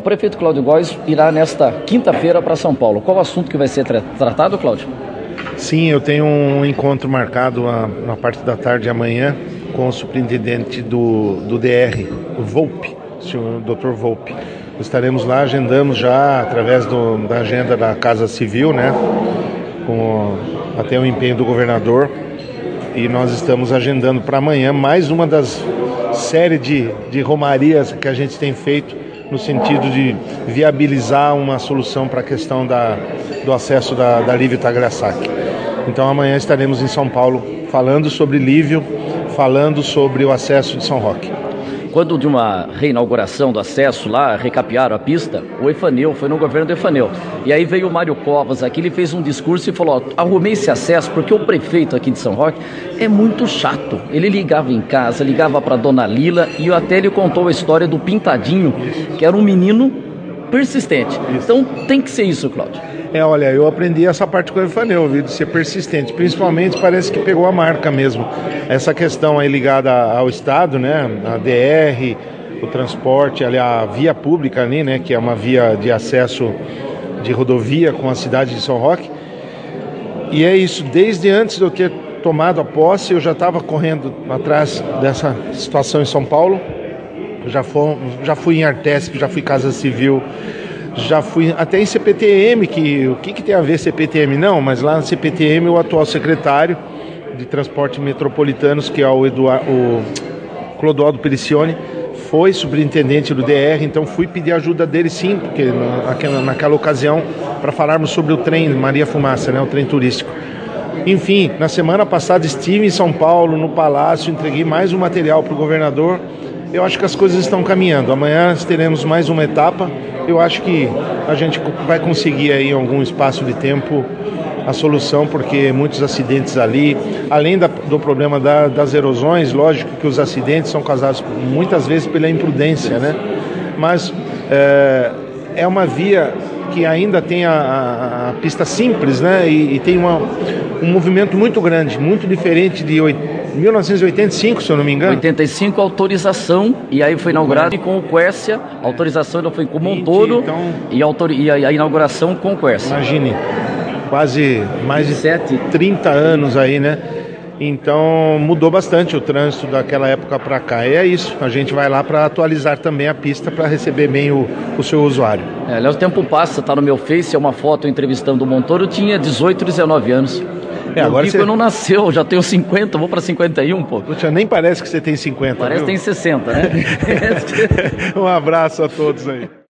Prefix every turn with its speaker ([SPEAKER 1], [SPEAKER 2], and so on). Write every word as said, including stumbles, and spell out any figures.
[SPEAKER 1] O prefeito Cláudio Góes irá nesta quinta-feira para São Paulo. Qual o assunto que vai ser tra- tratado, Cláudio?
[SPEAKER 2] Sim, eu tenho um encontro marcado a, na parte da tarde amanhã com o superintendente do, do D R, o Volpe, o senhor doutor Volpe. Estaremos lá, agendamos já através do, da agenda da Casa Civil, né, com até o empenho do governador, e nós estamos agendando para amanhã mais uma das séries de, de romarias que a gente tem feito no sentido de viabilizar uma solução para a questão da, do acesso da, da Lívio Tagliassacchi. Então amanhã estaremos em São Paulo falando sobre Lívio, falando sobre o acesso de São Roque.
[SPEAKER 1] Quando de uma reinauguração do acesso lá, recapearam a pista, o Efaneu, foi no governo do Efaneu. E aí veio o Mário Covas aqui, ele fez um discurso e falou, ó, arrumei esse acesso porque o prefeito aqui de São Roque é muito chato. Ele ligava em casa, ligava para Dona Lila e até ele contou a história do Pintadinho, que era um menino persistente. Então tem que ser isso, Cláudio.
[SPEAKER 2] É, olha, eu aprendi essa parte com o Efaneu, viu, de ser persistente. Principalmente parece que pegou a marca mesmo. Essa questão aí ligada ao Estado, né, a D R, o transporte, ali, a via pública ali, né, que é uma via de acesso de rodovia com a cidade de São Roque. E é isso, desde antes de eu ter tomado a posse, eu já estava correndo atrás dessa situação em São Paulo. Já, for, já fui em Artesp, já fui em Casa Civil, já fui até em C P T M, que o que, que tem a ver C P T M? Não, mas lá no C P T M o atual secretário de Transporte Metropolitanos, que é o, Eduardo, o Clodoaldo Pericione, foi superintendente do D R, então fui pedir ajuda dele sim, porque naquela, naquela ocasião, para falarmos sobre o trem Maria Fumaça, né, o trem turístico. Enfim, na semana passada estive em São Paulo, no Palácio, entreguei mais um material para o governador. Eu acho que as coisas estão caminhando. Amanhã teremos mais uma etapa. Eu acho que a gente vai conseguir aí em algum espaço de tempo a solução, porque muitos acidentes ali, além da, do problema da, das erosões, lógico que os acidentes são causados muitas vezes pela imprudência, né? Mas é, é uma via que ainda tem a, a, a pista simples, né? E, e tem uma, um movimento muito grande, muito diferente de mil novecentos e oitenta e cinco, se eu não me engano.
[SPEAKER 1] oitenta e cinco, autorização, e aí foi inaugurado com o Quercia, a autorização ainda foi com o Montoro, então, e, autor, e a, a inauguração com o Quercia.
[SPEAKER 2] Imagine, quase mais de trinta anos aí, né? Então mudou bastante o trânsito daquela época para cá. E é isso, a gente vai lá para atualizar também a pista para receber bem o, o seu usuário.
[SPEAKER 1] É, aliás, o tempo passa, tá no meu Face, é uma foto entrevistando o Montoro, eu tinha dezoito, dezenove anos. É, agora o Pico você... não nasceu, já tenho cinquenta, vou para cinquenta e um, pô.
[SPEAKER 2] Puxa, nem parece que você tem cinquenta.
[SPEAKER 1] Parece que tem sessenta, né?
[SPEAKER 2] Um abraço a todos aí.